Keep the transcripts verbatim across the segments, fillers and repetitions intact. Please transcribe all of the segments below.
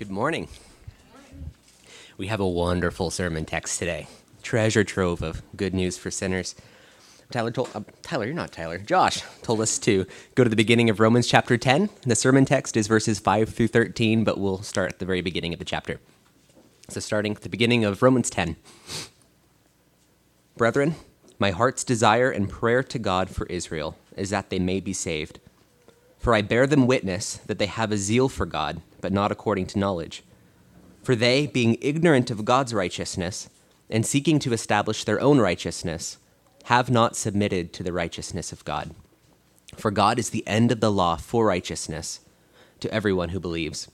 Good morning. We have a wonderful sermon text today. Treasure trove of good news for sinners. Tyler told uh, Tyler, you're not Tyler. Josh told us to go to the beginning of Romans chapter ten. The sermon text is verses five through thirteen, but we'll start at the very beginning of the chapter. So starting at the beginning of Romans ten. Brethren, my heart's desire and prayer to God for Israel is that they may be saved. For I bear them witness that they have a zeal for God, but not according to knowledge. For they, being ignorant of God's righteousness, and seeking to establish their own righteousness, have not submitted to the righteousness of God. For God is the end of the law for righteousness to everyone who believes.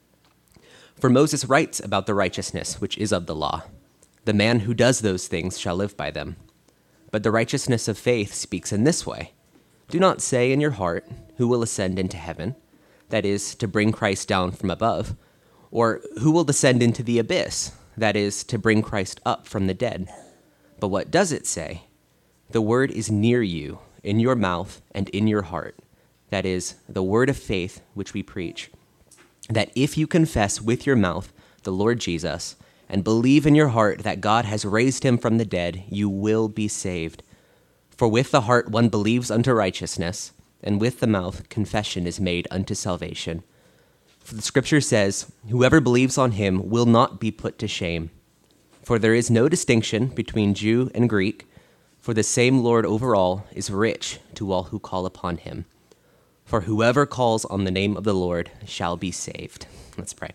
For Moses writes about the righteousness which is of the law. The man who does those things shall live by them. But the righteousness of faith speaks in this way. Do not say in your heart, who will ascend into heaven, that is, to bring Christ down from above, or who will descend into the abyss, that is, to bring Christ up from the dead. But what does it say? The word is near you, in your mouth and in your heart, that is, the word of faith which we preach, that if you confess with your mouth the Lord Jesus, and believe in your heart that God has raised him from the dead, you will be saved. For with the heart one believes unto righteousness, and with the mouth confession is made unto salvation. For the scripture says, whoever believes on him will not be put to shame. For there is no distinction between Jew and Greek, for the same Lord over all is rich to all who call upon him. For whoever calls on the name of the Lord shall be saved. Let's pray.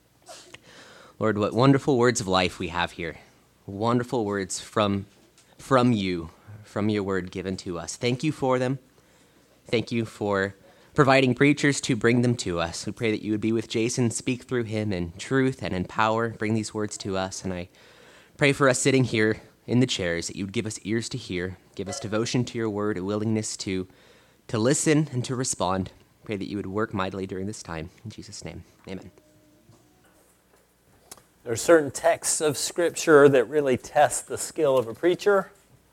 Lord, what wonderful words of life we have here. Wonderful words from, from you, from your word given to us. Thank you for them. Thank you for providing preachers to bring them to us. We pray that you would be with Jason, speak through him in truth and in power, bring these words to us. And I pray for us sitting here in the chairs that you would give us ears to hear, give us devotion to your word, a willingness to, to listen and to respond. Pray that you would work mightily during this time. In Jesus' name, amen. There are certain texts of Scripture that really test the skill of a preacher.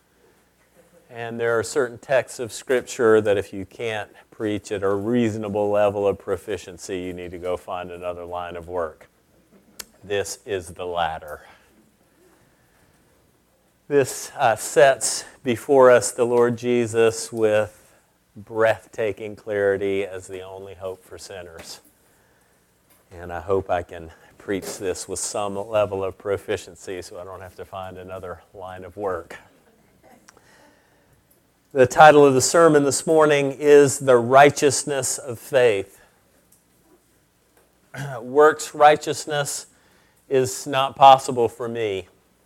And there are certain texts of Scripture that if you can't preach at a reasonable level of proficiency, you need to go find another line of work. This is the latter. This uh, sets before us the Lord Jesus with breathtaking clarity as the only hope for sinners. And I hope I can preach this with some level of proficiency so I don't have to find another line of work. The title of the sermon this morning is The Righteousness of Faith. Works righteousness is not possible for me.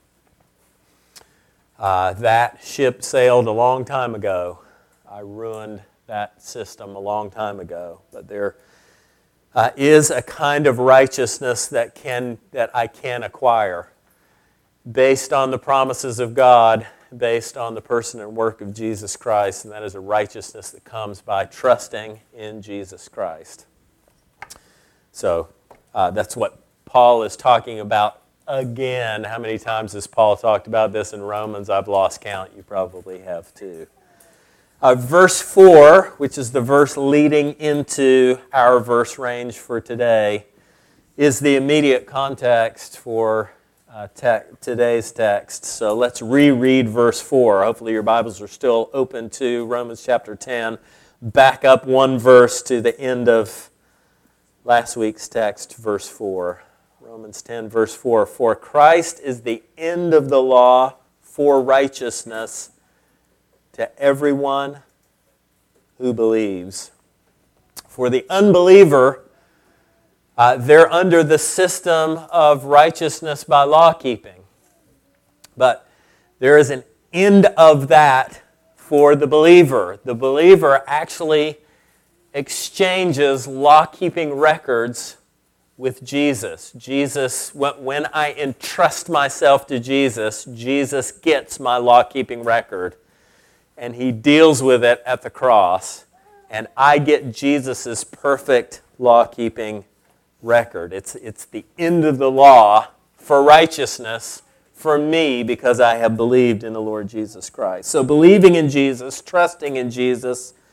Uh, that ship sailed a long time ago. I ruined that system a long time ago. But there uh, is a kind of righteousness that can that I can acquire based on the promises of God, based on the person and work of Jesus Christ, and that is a righteousness that comes by trusting in Jesus Christ. So uh, that's what Paul is talking about again. How many times has Paul talked about this in Romans? I've lost count. You probably have too. Uh, verse four, which is the verse leading into our verse range for today, is the immediate context for Uh, te- today's text. So let's reread verse four. Hopefully your Bibles are still open to Romans chapter ten. Back up one verse to the end of last week's text, verse four. Romans ten, verse four. For Christ is the end of the law for righteousness to everyone who believes. For the unbeliever, Uh, they're under the system of righteousness by law keeping. But there is an end of that for the believer. The believer actually exchanges law keeping records with Jesus. Jesus, when I entrust myself to Jesus, Jesus gets my law keeping record and he deals with it at the cross. And I get Jesus' perfect law keeping record. It's, it's the end of the law for righteousness for me because I have believed in the Lord Jesus Christ. So believing in Jesus, trusting in Jesus,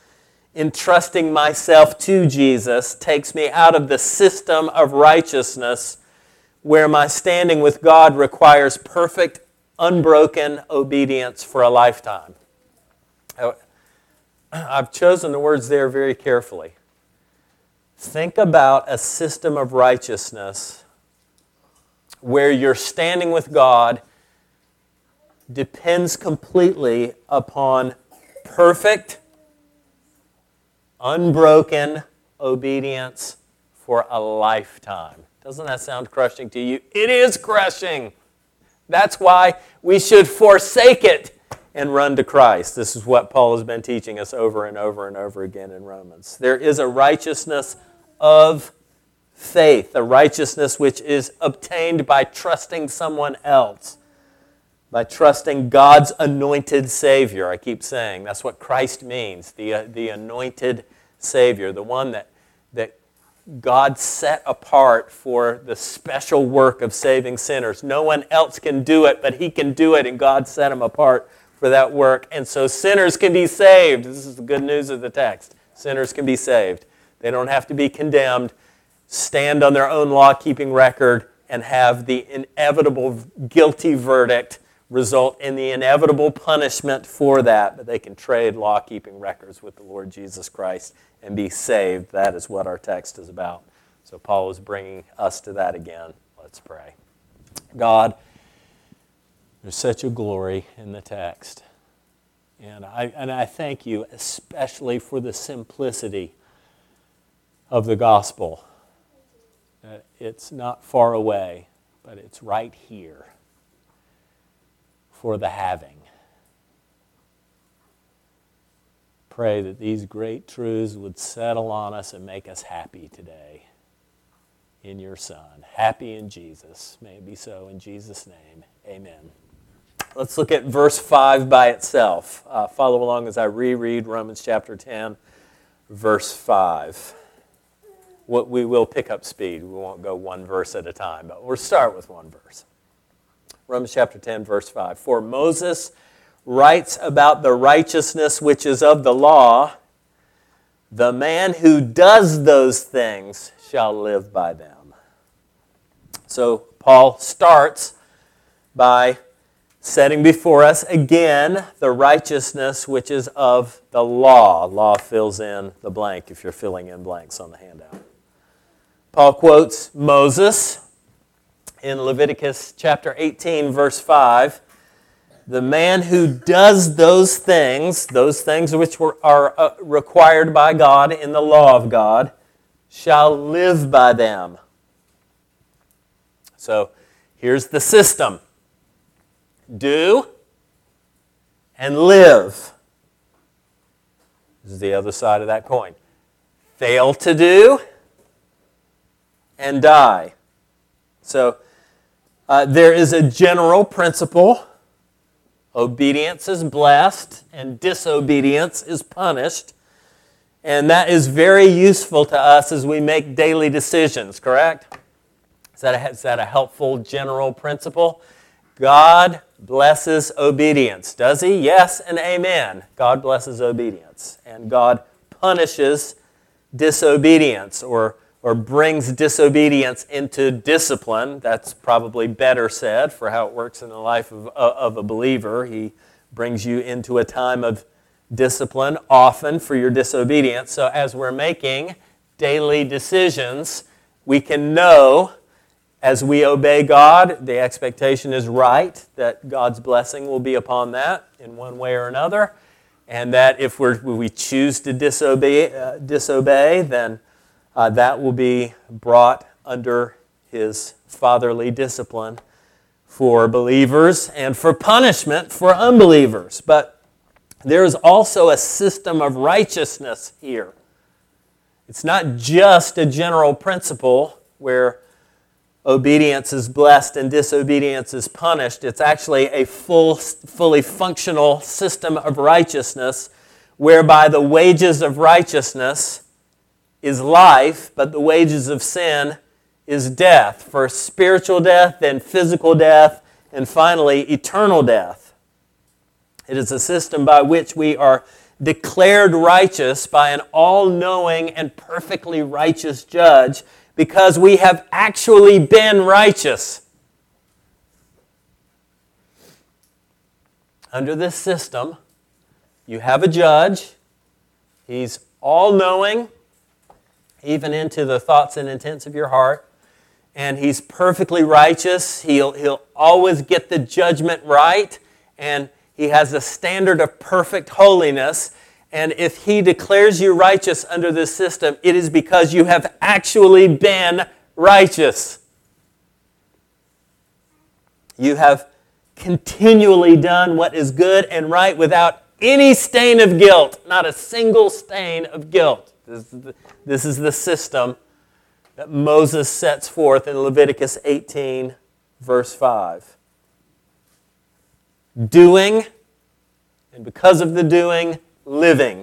entrusting myself to Jesus takes me out of the system of righteousness where my standing with God requires perfect, unbroken obedience for a lifetime. I've chosen the words there very carefully. Think about a system of righteousness where your standing with God depends completely upon perfect, unbroken obedience for a lifetime. Doesn't that sound crushing to you? It is crushing. That's why we should forsake it and run to Christ. This is what Paul has been teaching us over and over and over again in Romans. There is a righteousness of faith, a righteousness which is obtained by trusting someone else, by trusting God's anointed Savior. I keep saying that's what Christ means, the, uh, the anointed Savior, the one that, that God set apart for the special work of saving sinners. No one else can do it, but He can do it, and God set Him apart for that work. And so sinners can be saved. This is the good news of the text. Sinners can be saved. They don't have to be condemned, stand on their own law-keeping record, and have the inevitable guilty verdict result in the inevitable punishment for that. But they can trade law-keeping records with the Lord Jesus Christ and be saved. That is what our text is about. So Paul is bringing us to that again. Let's pray. God, there's such a glory in the text. And I, and I thank you especially for the simplicity of the gospel. Uh, it's not far away, but it's right here for the having. Pray that these great truths would settle on us and make us happy today in your Son. Happy in Jesus. May it be so in Jesus' name. Amen. Let's look at verse five by itself. Uh, follow along as I reread Romans chapter ten, verse five. What we will pick up speed. We won't go one verse at a time, but we'll start with one verse. Romans chapter ten, verse five. For Moses writes about the righteousness which is of the law, the man who does those things shall live by them. So Paul starts by setting before us again the righteousness which is of the law. Law fills in the blank if you're filling in blanks on the handout. Paul quotes Moses in Leviticus chapter eighteen, verse five. The man who does those things, those things which were, are uh, required by God in the law of God, shall live by them. So here's the system. Do and live. This is the other side of that coin. Fail to do and die. So uh, there is a general principle. Obedience is blessed and disobedience is punished. And that is very useful to us as we make daily decisions, correct? Is that a, is that a helpful general principle? God blesses obedience. Does He? Yes and amen. God blesses obedience. And God punishes disobedience or, or brings disobedience into discipline. That's probably better said for how it works in the life of, of a believer. He brings you into a time of discipline often for your disobedience. So as we're making daily decisions, we can know as we obey God, the expectation is right that God's blessing will be upon that in one way or another, and that if we're, we choose to disobey, uh, disobey then uh, that will be brought under His fatherly discipline for believers and for punishment for unbelievers. But there is also a system of righteousness here. It's not just a general principle where obedience is blessed and disobedience is punished. It's actually a full, fully functional system of righteousness whereby the wages of righteousness is life, but the wages of sin is death. First spiritual death, then physical death, and finally eternal death. It is a system by which we are declared righteous by an all-knowing and perfectly righteous judge because we have actually been righteous. Under this system, you have a judge. He's all-knowing, even into the thoughts and intents of your heart. And he's perfectly righteous. He'll, he'll always get the judgment right. And he has a standard of perfect holiness. And if he declares you righteous under this system, it is because you have actually been righteous. You have continually done what is good and right without any stain of guilt, not a single stain of guilt. This is the, this is the system that Moses sets forth in Leviticus eighteen, verse five. Doing, and because of the doing, living.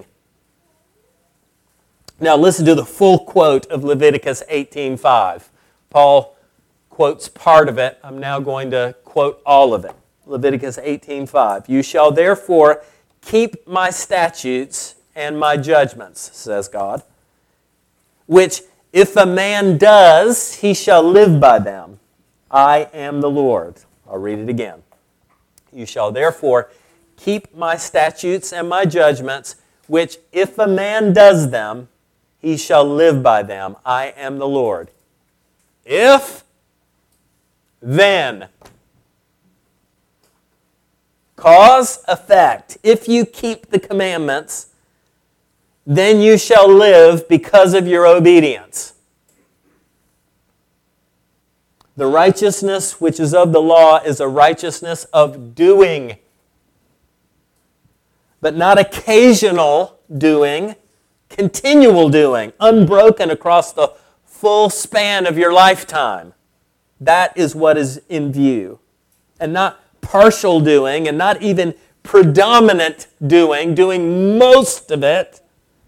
Now listen to the full quote of Leviticus eighteen five. Paul quotes part of it. I'm now going to quote all of it. Leviticus eighteen five. You shall therefore keep my statutes and my judgments, says God, which if a man does, he shall live by them. I am the Lord. I'll read it again. You shall therefore keep my statutes and my judgments, which if a man does them, he shall live by them. I am the Lord. If, then. Cause, effect. If you keep the commandments, then you shall live because of your obedience. The righteousness which is of the law is a righteousness of doing, but not occasional doing, continual doing, unbroken across the full span of your lifetime. That is what is in view, and not partial doing, and not even predominant doing, doing most of it,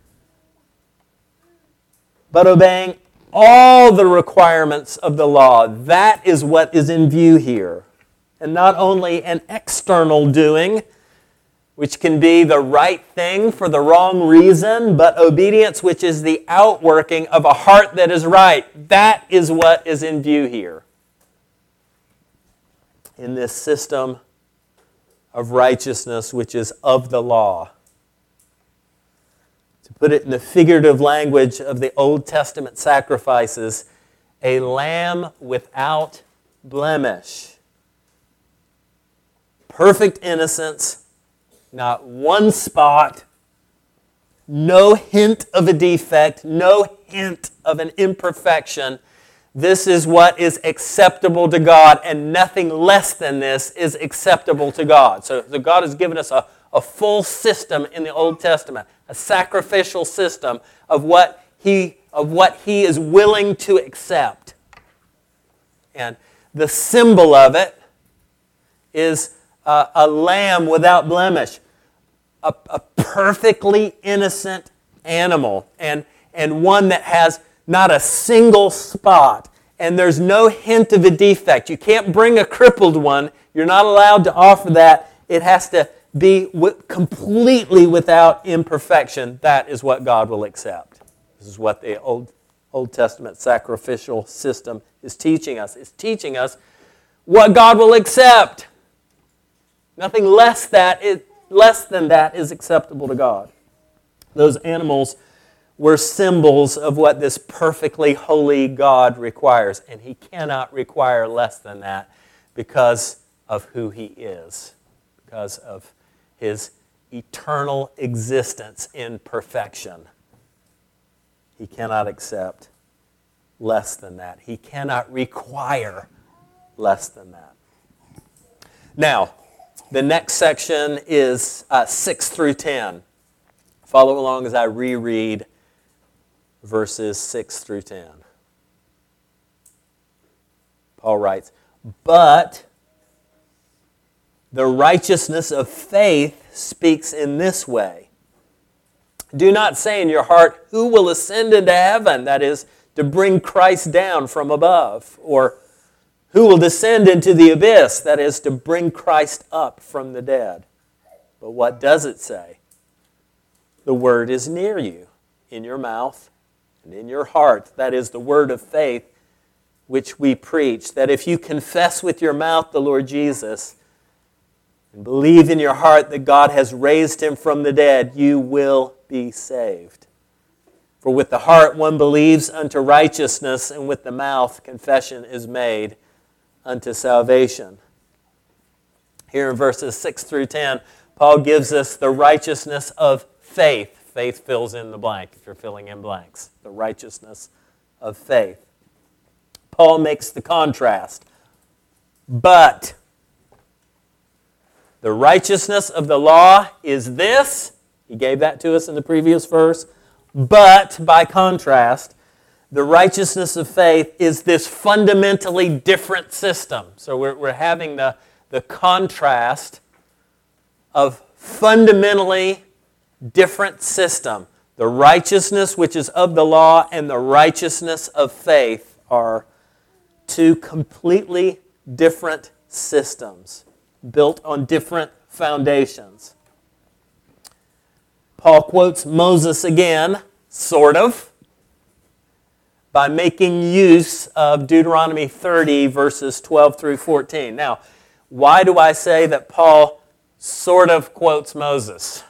but obeying all the requirements of the law. That is what is in view here. And not only an external doing, which can be the right thing for the wrong reason, but obedience which is the outworking of a heart that is right. That is what is in view here. In this system of righteousness which is of the law. To put it in the figurative language of the Old Testament sacrifices, a lamb without blemish. Perfect innocence, not one spot, no hint of a defect, no hint of an imperfection. This is what is acceptable to God, and nothing less than this is acceptable to God. So, so God has given us a, a full system in the Old Testament, a sacrificial system of what He of what He is willing to accept. And the symbol of it is a, a lamb without blemish, a, a perfectly innocent animal, and, and one that has not a single spot, and there's no hint of a defect. You can't bring a crippled one. You're not allowed to offer that. It has to be w- completely without imperfection. That is what God will accept. This is what the Old, Old Testament sacrificial system is teaching us. It's teaching us what God will accept. Nothing less, that is, less than that is acceptable to God. Those animals were symbols of what this perfectly holy God requires. And He cannot require less than that because of who He is, because of His eternal existence in perfection. He cannot accept less than that. He cannot require less than that. Now, the next section is uh, six through ten. Follow along as I reread verses six through ten. Paul writes, "But the righteousness of faith speaks in this way. Do not say in your heart, 'Who will ascend into heaven?' That is, to bring Christ down from above. Or, 'Who will descend into the abyss?' That is, to bring Christ up from the dead. But what does it say? The word is near you, in your mouth and in your heart. That is the word of faith which we preach, that if you confess with your mouth the Lord Jesus and believe in your heart that God has raised him from the dead, you will be saved. For with the heart one believes unto righteousness, and with the mouth confession is made unto salvation. Here in verses six through ten, Paul gives us the righteousness of faith. Faith fills in the blank if you're filling in blanks. The righteousness of faith. Paul makes the contrast. But the righteousness of the law is this. He gave that to us in the previous verse. But, by contrast, the righteousness of faith is this fundamentally different system. So we're, we're having the, the contrast of fundamentally different system. The righteousness which is of the law and the righteousness of faith are two completely different systems built on different foundations. Paul quotes Moses again, sort of, by making use of Deuteronomy thirty, verses twelve through fourteen. Now, why do I say that Paul sort of quotes Moses?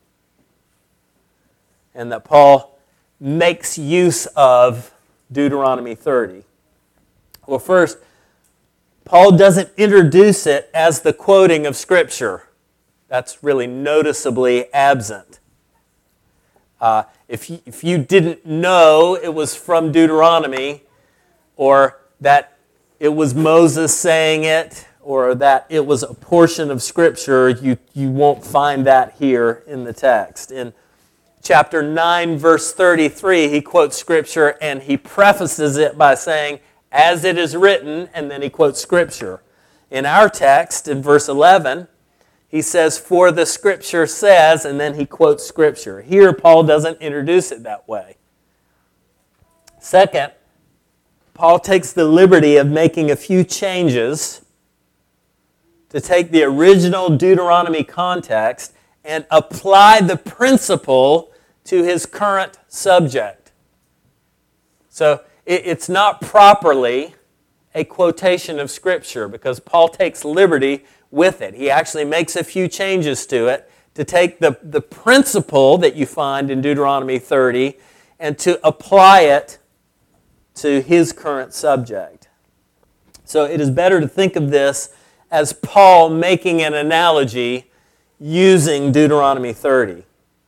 And that Paul makes use of Deuteronomy thirty? Well, first, Paul doesn't introduce it as the quoting of Scripture. That's really noticeably absent. Uh, if, you, if you didn't know it was from Deuteronomy, or that it was Moses saying it, or that it was a portion of Scripture, you, you won't find that here in the text. In chapter nine, verse thirty-three, he quotes Scripture and he prefaces it by saying, as it is written, and then he quotes Scripture. In our text, in verse eleven, he says, for the Scripture says, and then he quotes Scripture. Here, Paul doesn't introduce it that way. Second, Paul takes the liberty of making a few changes to take the original Deuteronomy context and apply the principle to his current subject. So, it's not properly a quotation of Scripture because Paul takes liberty with it. He actually makes a few changes to it to take the, the principle that you find in Deuteronomy thirty and to apply it to his current subject. So it is better to think of this as Paul making an analogy using Deuteronomy thirty.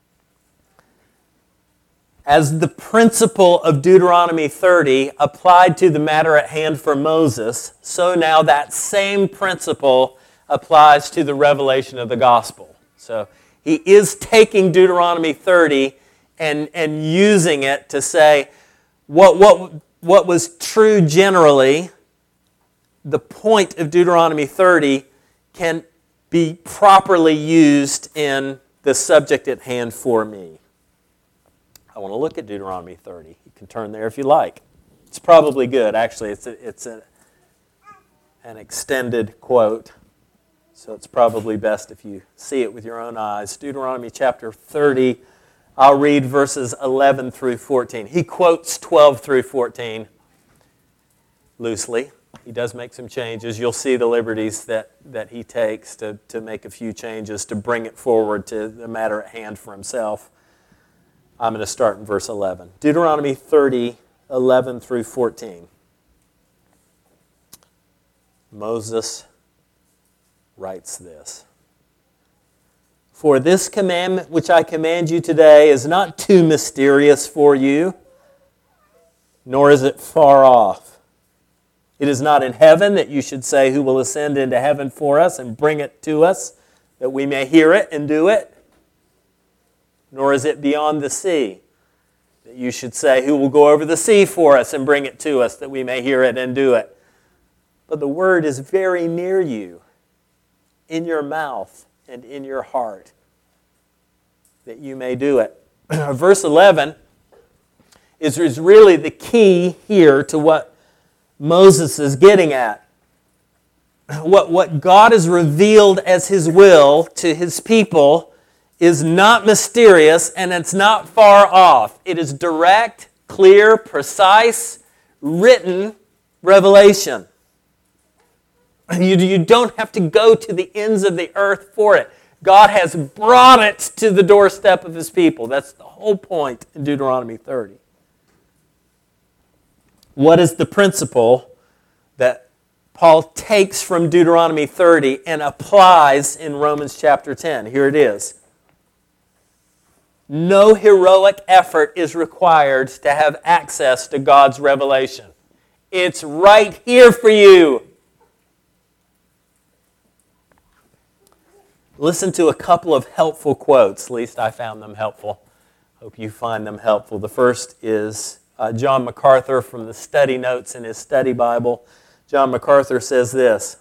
As the principle of Deuteronomy thirty applied to the matter at hand for Moses, so now that same principle applies to the revelation of the gospel. So he is taking Deuteronomy thirty and, and using it to say what, what, what was true generally, the point of Deuteronomy thirty can be properly used in the subject at hand for me. I want to look at Deuteronomy thirty. You can turn there if you like. It's probably good. Actually, it's a, it's a, an extended quote, so it's probably best if you see it with your own eyes. Deuteronomy chapter thirty, I'll read verses eleven through fourteen. He quotes twelve through fourteen loosely. He does make some changes. You'll see the liberties that, that he takes to, to make a few changes to bring it forward to the matter at hand for himself. I'm going to start in verse eleven. Deuteronomy thirty, eleven through fourteen. Moses writes this. For this commandment which I command you today is not too mysterious for you, nor is it far off. It is not in heaven that you should say, who will ascend into heaven for us and bring it to us, that we may hear it and do it? Nor is it beyond the sea, that you should say, who will go over the sea for us and bring it to us, that we may hear it and do it? But the word is very near you, in your mouth and in your heart, that you may do it. Verse eleven is, is really the key here to what Moses is getting at. What, what God has revealed as His will to His people is not mysterious and it's not far off. It is direct, clear, precise, written revelation. You, you don't have to go to the ends of the earth for it. God has brought it to the doorstep of His people. That's the whole point in Deuteronomy thirty. What is the principle that Paul takes from Deuteronomy thirty and applies in Romans chapter ten? Here it is. No heroic effort is required to have access to God's revelation. It's right here for you. Listen to a couple of helpful quotes. At least I found them helpful. Hope you find them helpful. The first is uh, John MacArthur from the study notes in his study Bible. John MacArthur says this.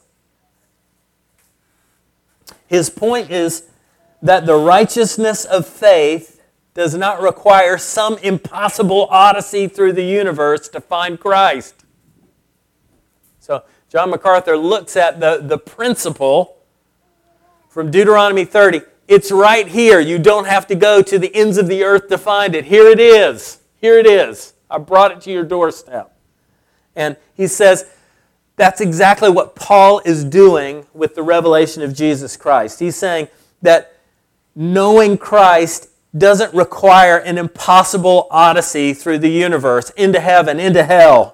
His point is that the righteousness of faith does not require some impossible odyssey through the universe to find Christ. So John MacArthur looks at the, the principle from Deuteronomy thirty. It's right here. You don't have to go to the ends of the earth to find it. Here it is. Here it is. I brought it to your doorstep. And he says that's exactly what Paul is doing with the revelation of Jesus Christ. He's saying that knowing Christ doesn't require an impossible odyssey through the universe, into heaven, into hell.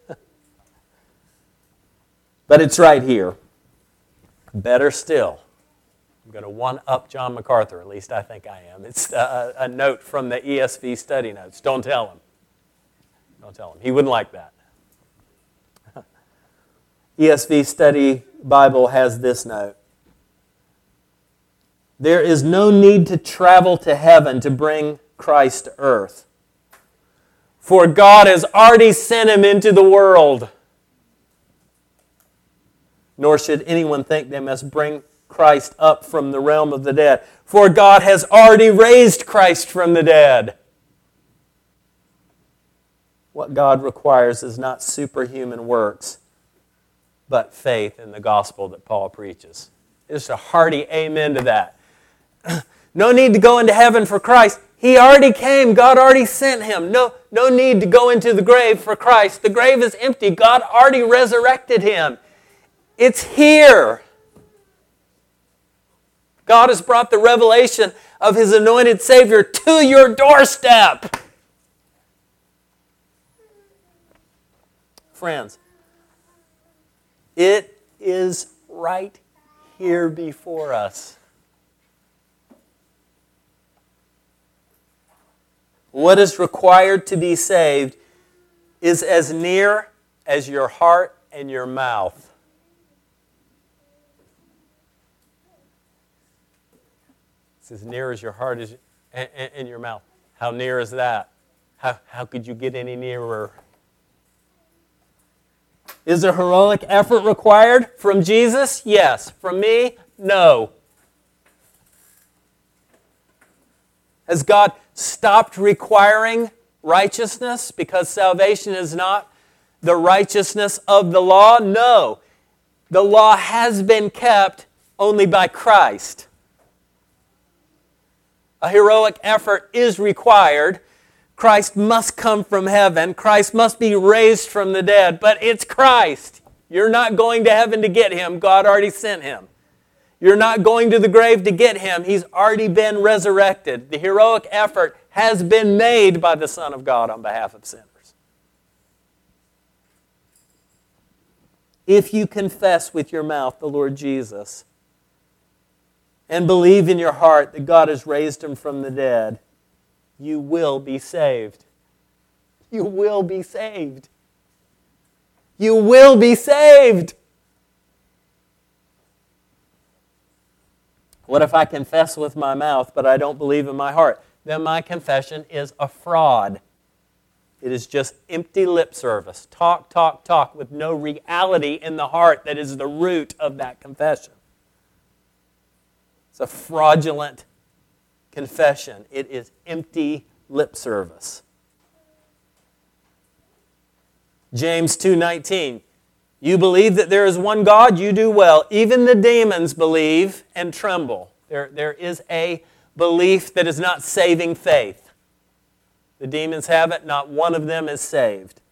But it's right here. Better still, I'm going to one-up John MacArthur, at least I think I am. It's a, a note from the E S V study notes. Don't tell him. Don't tell him. He wouldn't like that. E S V Study Bible has this note. There is no need to travel to heaven to bring Christ to earth, for God has already sent Him into the world. Nor should anyone think they must bring Christ up from the realm of the dead, for God has already raised Christ from the dead. What God requires is not superhuman works, but faith in the gospel that Paul preaches. It's a hearty amen to that. No need to go into heaven for Christ. He already came. God already sent Him. No, no need to go into the grave for Christ. The grave is empty. God already resurrected Him. It's here. God has brought the revelation of His anointed Savior to your doorstep. Friends, it is right here before us. What is required to be saved is as near as your heart and your mouth. It's as near as your heart is and, and your mouth. How near is that? How, how could you get any nearer? Is a heroic effort required from Jesus? Yes. From me? No. Has God stopped requiring righteousness because salvation is not the righteousness of the law? No. The law has been kept only by Christ. A heroic effort is required. Christ must come from heaven. Christ must be raised from the dead. But it's Christ. You're not going to heaven to get Him. God already sent Him. You're not going to the grave to get Him. He's already been resurrected. The heroic effort has been made by the Son of God on behalf of sinners. If you confess with your mouth the Lord Jesus and believe in your heart that God has raised Him from the dead, you will be saved. You will be saved. You will be saved. What if I confess with my mouth, but I don't believe in my heart? Then my confession is a fraud. It is just empty lip service. Talk, talk, talk with no reality in the heart that is the root of that confession. It's a fraudulent confession. It is empty lip service. James two nineteen. You believe that there is one God, you do well. Even the demons believe and tremble. There, there is a belief that is not saving faith. The demons have it, not one of them is saved.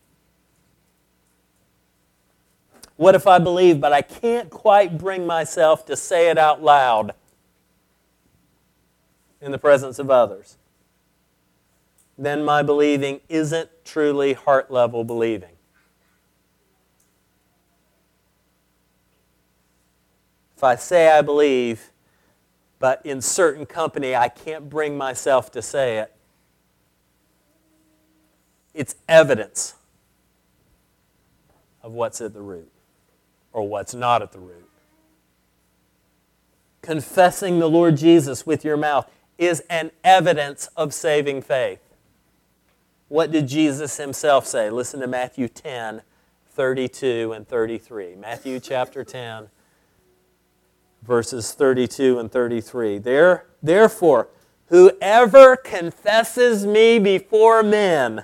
What if I believe, but I can't quite bring myself to say it out loud in the presence of others? Then my believing isn't truly heart-level believing. If I say I believe, but in certain company I can't bring myself to say it, it's evidence of what's at the root or what's not at the root. Confessing the Lord Jesus with your mouth is an evidence of saving faith. What did Jesus himself say? Listen to Matthew ten, thirty-two and thirty-three. Matthew chapter ten, verses thirty-two and thirty-three. There, therefore, whoever confesses me before men,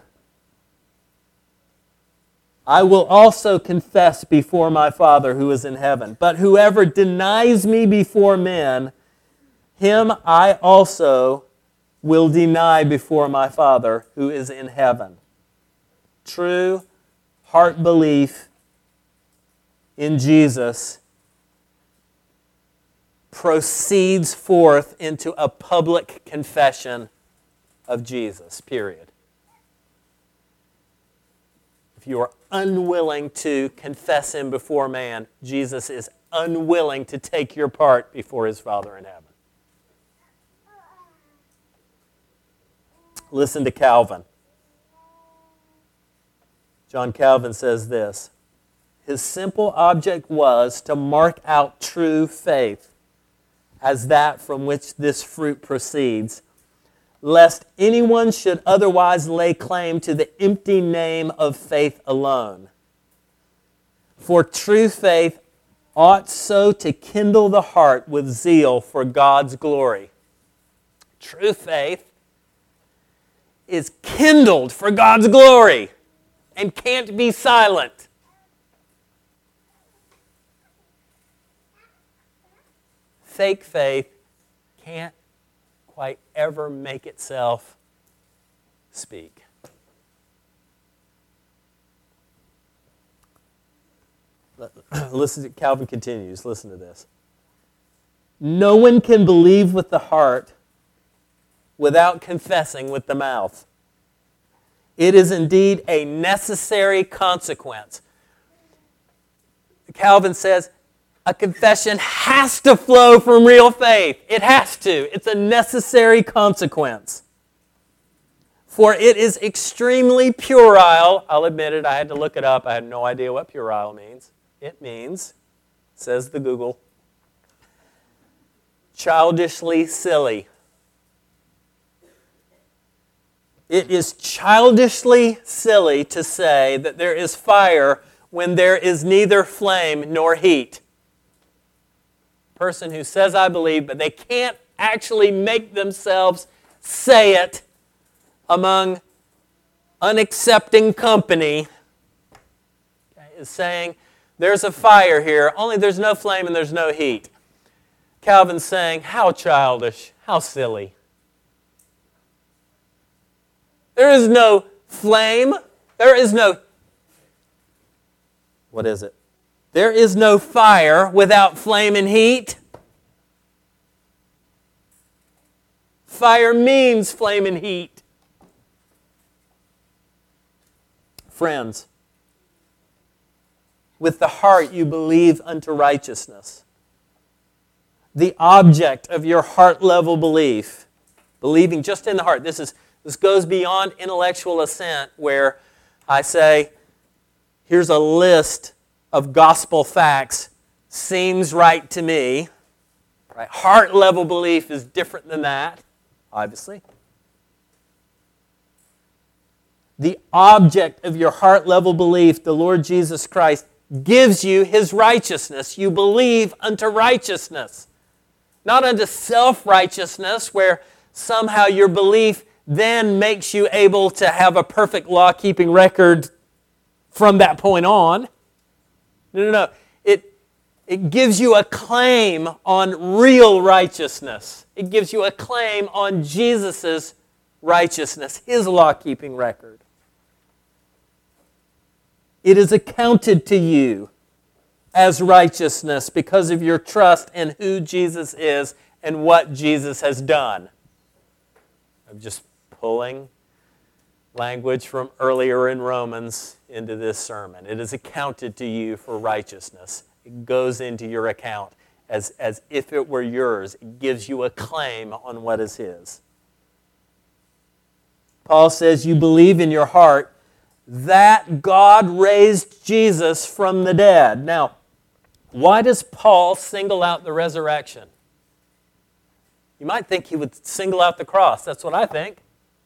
I will also confess before my Father who is in heaven. But whoever denies me before men, him I also will deny before my Father who is in heaven. True heart belief in Jesus proceeds forth into a public confession of Jesus, period. If you are unwilling to confess Him before man, Jesus is unwilling to take your part before His Father in heaven. Listen to Calvin. John Calvin says this: his simple object was to mark out true faith as that from which this fruit proceeds, lest anyone should otherwise lay claim to the empty name of faith alone. For true faith ought so to kindle the heart with zeal for God's glory. True faith is kindled for God's glory and can't be silent. Fake faith can't quite ever make itself speak. Listen to Calvin continues. Listen to this. No one can believe with the heart without confessing with the mouth. It is indeed a necessary consequence. Calvin says a confession has to flow from real faith. It has to. It's a necessary consequence. For it is extremely puerile. I'll admit it, I had to look it up. I had no idea what puerile means. It means, says the Google, childishly silly. It is childishly silly to say that there is fire when there is neither flame nor heat. A person who says, I believe, but they can't actually make themselves say it among unaccepting company, okay, is saying, there's a fire here, only there's no flame and there's no heat. Calvin's saying, how childish, how silly. There is no flame. There is no, what is it? There is no fire without flame and heat. Fire means flame and heat. Friends, with the heart you believe unto righteousness. The object of your heart-level belief, believing just in the heart. This is This goes beyond intellectual assent where I say, here's a list of gospel facts, seems right to me. Right? Heart-level belief is different than that, obviously. The object of your heart-level belief, the Lord Jesus Christ, gives you His righteousness. You believe unto righteousness. Not unto self-righteousness where somehow your belief then makes you able to have a perfect law-keeping record from that point on. No, no, no. It, It gives you a claim on real righteousness. It gives you a claim on Jesus' righteousness, His law-keeping record. It is accounted to you as righteousness because of your trust in who Jesus is and what Jesus has done. I'm just pulling language from earlier in Romans into this sermon. It is accounted to you for righteousness. It goes into your account as, as if it were yours. It gives you a claim on what is His. Paul says you believe in your heart that God raised Jesus from the dead. Now, why does Paul single out the resurrection? You might think he would single out the cross. That's what I think.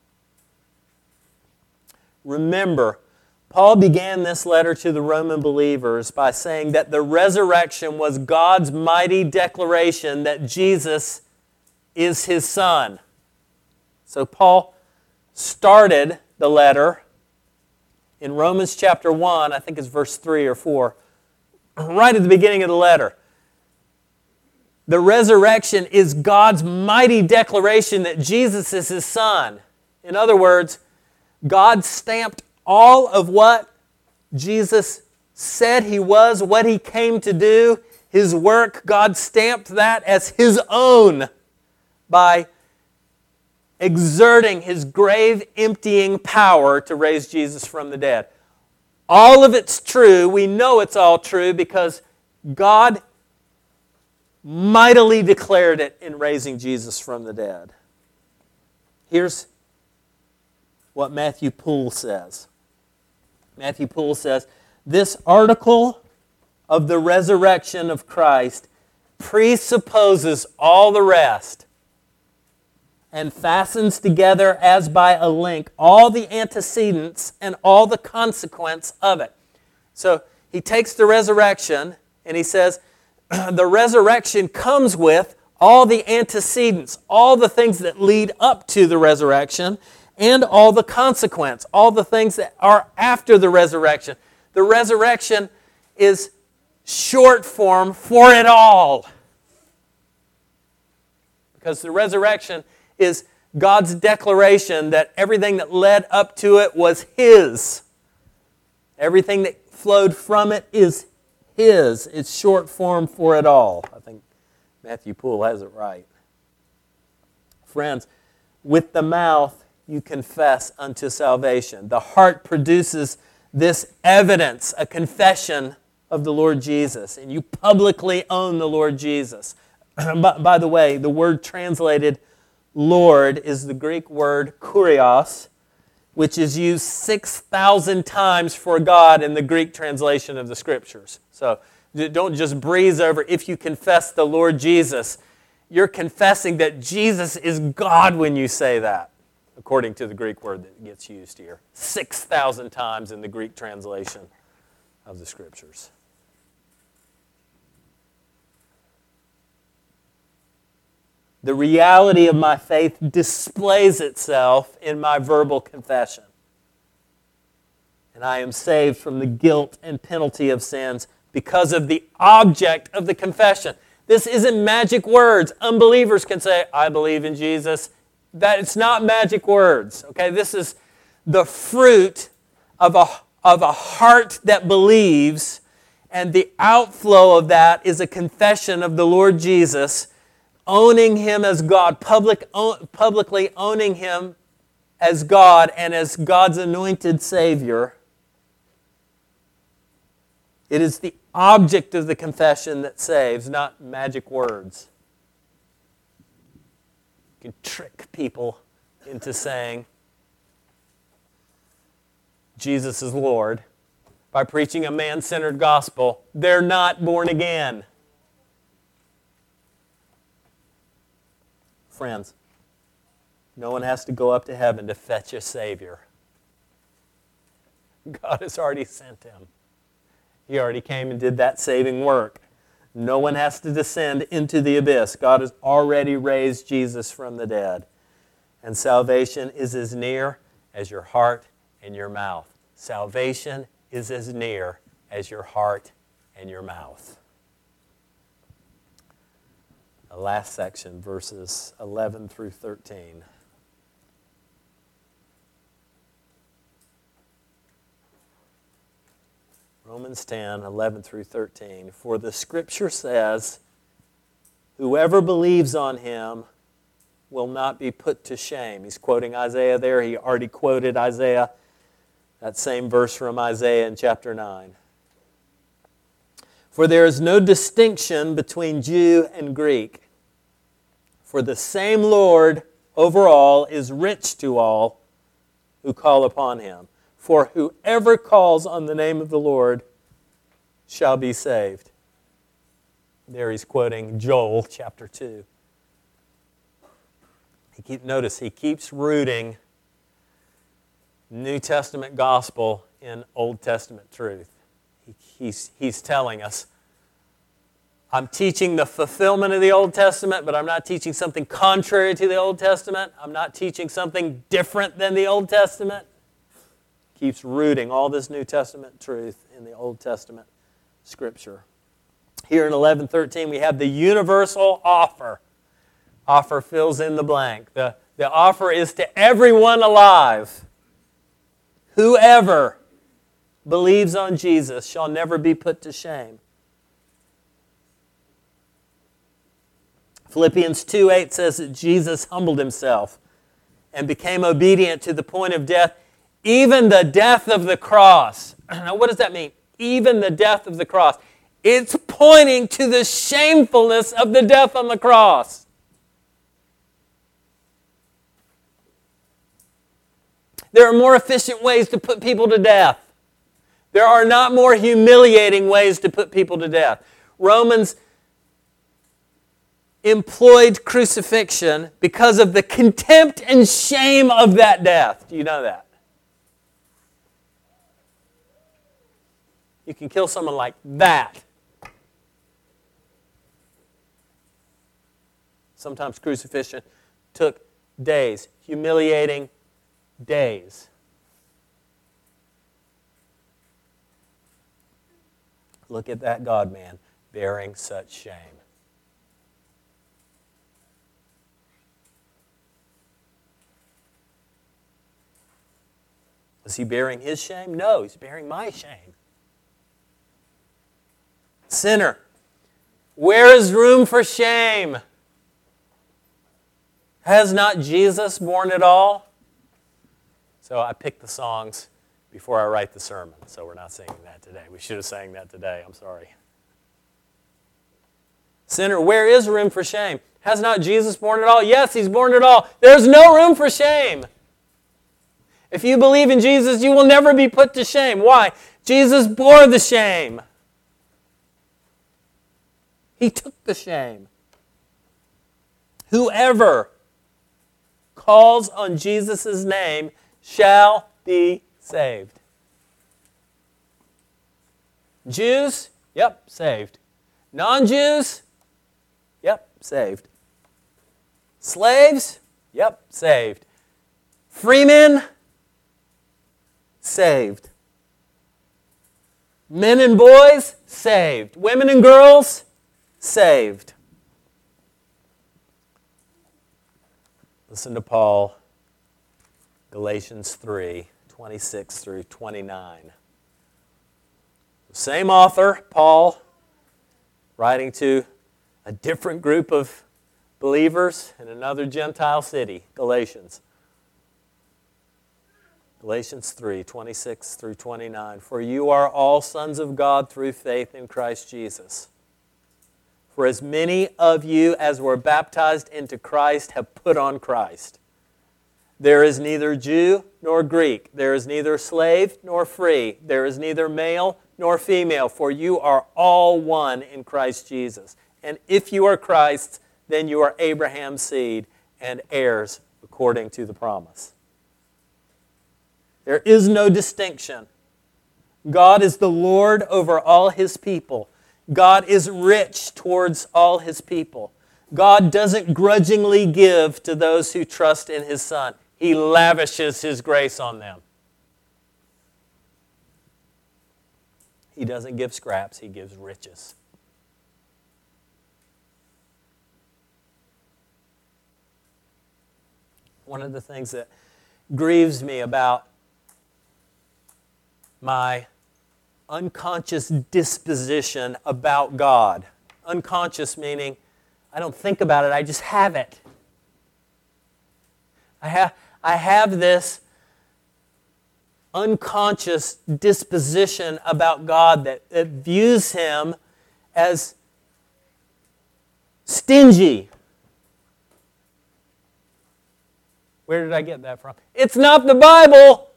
Remember, Paul began this letter to the Roman believers by saying that the resurrection was God's mighty declaration that Jesus is His Son. So Paul started the letter in Romans chapter one, I think it's verse three or four, right at the beginning of the letter. The resurrection is God's mighty declaration that Jesus is His Son. In other words, God stamped all of what Jesus said He was, what He came to do, His work. God stamped that as His own by exerting His grave-emptying power to raise Jesus from the dead. All of it's true. We know it's all true because God mightily declared it in raising Jesus from the dead. Here's what Matthew Poole says. Matthew Poole says, this article of the resurrection of Christ presupposes all the rest and fastens together as by a link all the antecedents and all the consequence of it. So he takes the resurrection and he says, the resurrection comes with all the antecedents, all the things that lead up to the resurrection, and all the consequence, all the things that are after the resurrection. The resurrection is short form for it all. Because the resurrection is God's declaration that everything that led up to it was His. Everything that flowed from it is His. It's short form for it all. I think Matthew Poole has it right. Friends, with the mouth you confess unto salvation. The heart produces this evidence, a confession of the Lord Jesus, and you publicly own the Lord Jesus. by, by the way, the word translated Lord is the Greek word kurios, which is used six thousand times for God in the Greek translation of the Scriptures. So don't just breeze over, if you confess the Lord Jesus, you're confessing that Jesus is God when you say that, according to the Greek word that gets used here. six thousand times in the Greek translation of the Scriptures. The reality of my faith displays itself in my verbal confession. And I am saved from the guilt and penalty of sins because of the object of the confession. This isn't magic words. Unbelievers can say, I believe in Jesus. That it's not magic words. Okay, this is the fruit of a, of a heart that believes, and the outflow of that is a confession of the Lord Jesus, owning Him as God, public, publicly owning Him as God and as God's anointed Savior. It is the object of the confession that saves, not magic words. You can trick people into saying Jesus is Lord by preaching a man-centered gospel. They're not born again. Friends, no one has to go up to heaven to fetch a Savior. God has already sent Him. He already came and did that saving work. No one has to descend into the abyss. God has already raised Jesus from the dead. And salvation is as near as your heart and your mouth. Salvation is as near as your heart and your mouth. The last section, verses eleven through thirteen. Romans ten, eleven through thirteen. For the Scripture says, whoever believes on him will not be put to shame. He's quoting Isaiah there. He already quoted Isaiah, that same verse from Isaiah in chapter nine. For there is no distinction between Jew and Greek. For the same Lord over all is rich to all who call upon him. For whoever calls on the name of the Lord shall be saved. There he's quoting Joel chapter two. He keep, notice he keeps rooting New Testament gospel in Old Testament truth. He, he's, he's telling us, I'm teaching the fulfillment of the Old Testament, but I'm not teaching something contrary to the Old Testament. I'm not teaching something different than the Old Testament. Keeps rooting all this New Testament truth in the Old Testament Scripture. Here in eleven thirteen, we have the universal offer. Offer fills in the blank. The, the offer is to everyone alive. Whoever believes on Jesus shall never be put to shame. Philippians two eight says that Jesus humbled himself and became obedient to the point of death, even the death of the cross. Now, what does that mean? Even the death of the cross. It's pointing to the shamefulness of the death on the cross. There are more efficient ways to put people to death. There are not more humiliating ways to put people to death. Romans employed crucifixion because of the contempt and shame of that death. Do you know that? You can kill someone like that. Sometimes crucifixion took days, humiliating days. Look at that God-man bearing such shame. Was he bearing his shame? No, he's bearing my shame. Sinner, where is room for shame? Has not Jesus borne it all? So I picked the songs before I write the sermon, so we're not singing that today. We should have sang that today. I'm sorry. Sinner, where is room for shame? Has not Jesus borne it all? Yes, he's borne it all. There's no room for shame. If you believe in Jesus, you will never be put to shame. Why? Jesus bore the shame. He took the shame. Whoever calls on Jesus' name shall be saved. Jews? Yep, saved. Non-Jews? Yep, saved. Slaves? Yep, saved. Freemen? Saved. Men and boys? Saved. Women and girls? Saved. Listen to Paul, Galatians three, twenty-six through twenty-nine. The same author, Paul, writing to a different group of believers in another Gentile city, Galatians. Galatians three, twenty-six through twenty-nine. For you are all sons of God through faith in Christ Jesus. For as many of you as were baptized into Christ have put on Christ. There is neither Jew nor Greek. There is neither slave nor free. There is neither male nor female. For you are all one in Christ Jesus. And if you are Christ's, then you are Abraham's seed and heirs according to the promise. There is no distinction. God is the Lord over all His people. God is rich towards all His people. God doesn't grudgingly give to those who trust in His Son. He lavishes His grace on them. He doesn't give scraps, He gives riches. One of the things that grieves me about my unconscious disposition about God. Unconscious meaning I don't think about it, I just have it. I have, I have this unconscious disposition about God that, that views Him as stingy. Where did I get that from? It's not the Bible.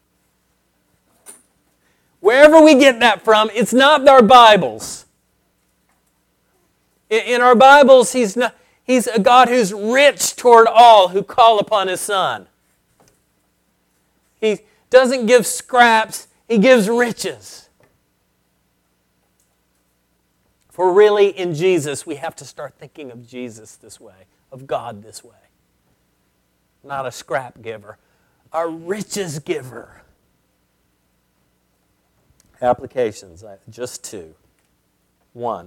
Wherever we get that from, it's not our Bibles. In our Bibles, He's not, He's a God who's rich toward all who call upon His Son. He doesn't give scraps, He gives riches. For really, in Jesus, we have to start thinking of Jesus this way, of God this way. Not a scrap giver, a riches giver. Applications, just two. One,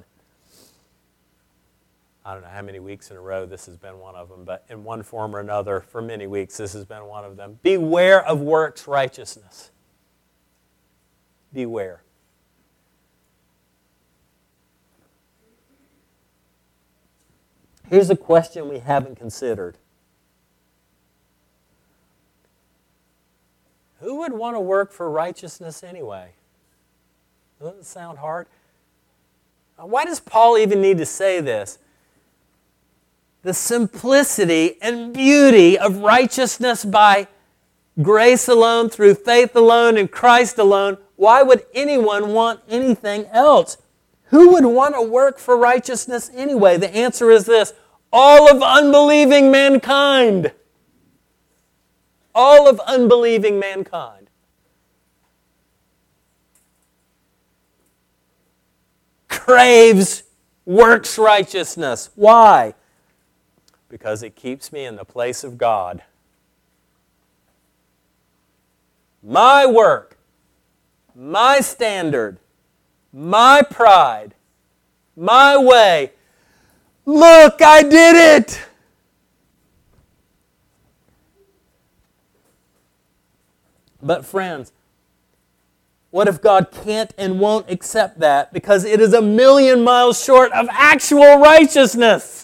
I don't know how many weeks in a row this has been one of them, but in one form or another, for many weeks, this has been one of them. Beware of works righteousness. Beware. Here's a question we haven't considered. Who would want to work for righteousness anyway? Doesn't it sound hard? Why does Paul even need to say this? The simplicity and beauty of righteousness by grace alone, through faith alone, in Christ alone. Why would anyone want anything else? Who would want to work for righteousness anyway? The answer is this: all of unbelieving mankind. All of unbelieving mankind. Craves works righteousness. Why? Because it keeps me in the place of God. My work, my standard, my pride, my way. Look, I did it! But friends, what if God can't and won't accept that because it is a million miles short of actual righteousness?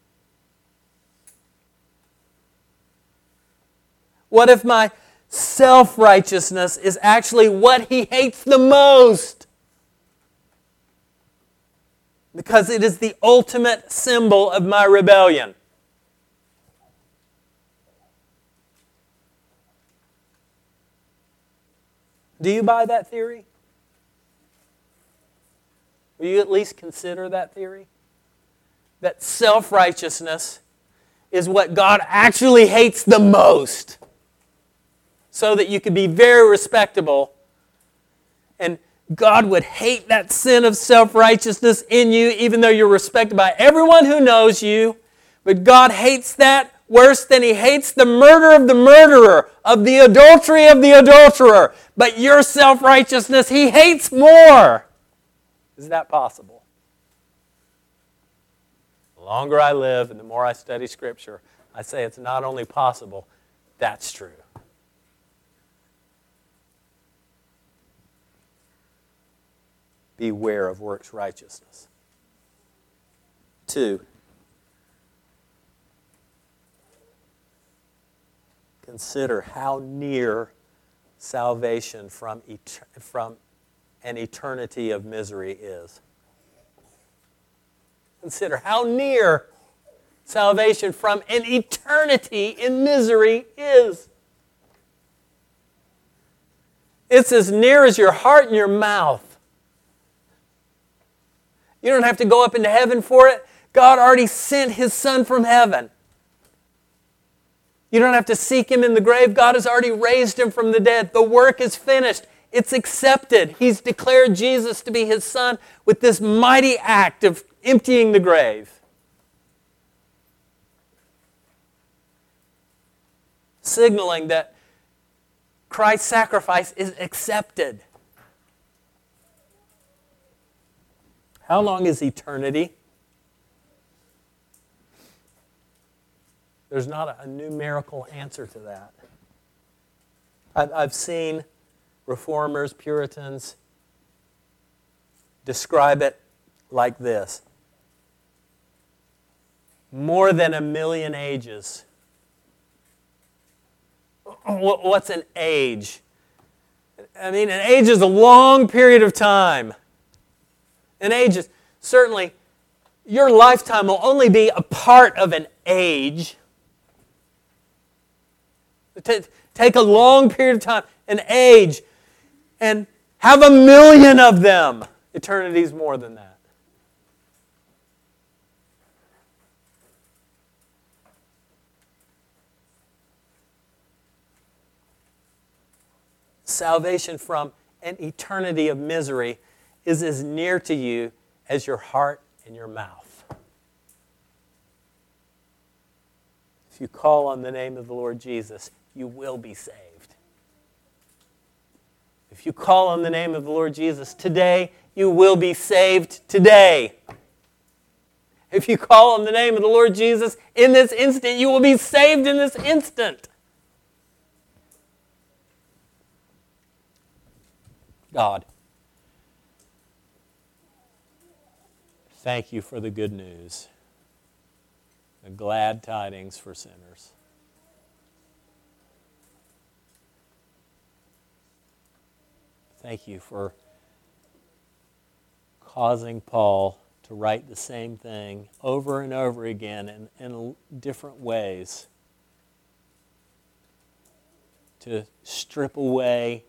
What if my self-righteousness is actually what He hates the most? Because it is the ultimate symbol of my rebellion. Do you buy that theory? Will you at least consider that theory? That self-righteousness is what God actually hates the most, so that you could be very respectable, and God would hate that sin of self-righteousness in you, even though you're respected by everyone who knows you. But God hates that worse than He hates the murder of the murderer, of the adultery of the adulterer. But your self-righteousness He hates more. Is that possible? The longer I live and the more I study Scripture, I say it's not only possible, that's true. Beware of works righteousness. Two, consider how near salvation from, et- from an eternity of misery is. Consider how near salvation from an eternity in misery is. It's as near as your heart and your mouth. You don't have to go up into heaven for it. God already sent His Son from heaven. You don't have to seek Him in the grave. God has already raised Him from the dead. The work is finished. It's accepted. He's declared Jesus to be His Son with this mighty act of emptying the grave. Signaling that Christ's sacrifice is accepted. How long is eternity? There's not a, a numerical answer to that. I've, I've seen reformers, Puritans, describe it like this. More than a million ages. What's an age? I mean, an age is a long period of time. An age is, certainly, your lifetime will only be a part of an age. Take a long period of time, an age, and have a million of them. Eternity is more than that. Salvation from an eternity of misery is as near to you as your heart and your mouth. If you call on the name of the Lord Jesus, you will be saved. If you call on the name of the Lord Jesus today, you will be saved today. If you call on the name of the Lord Jesus in this instant, you will be saved in this instant. God, thank you for the good news, the glad tidings for sinners. Thank you for causing Paul to write the same thing over and over again in, in different ways, to strip away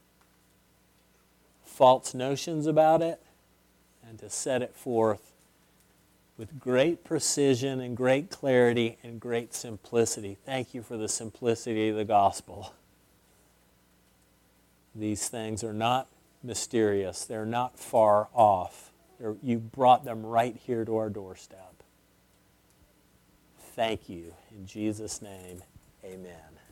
false notions about it and to set it forth with great precision and great clarity and great simplicity. Thank you for the simplicity of the gospel. These things are not mysterious. They're not far off. They're, you brought them right here to our doorstep. Thank you. In Jesus' name, amen.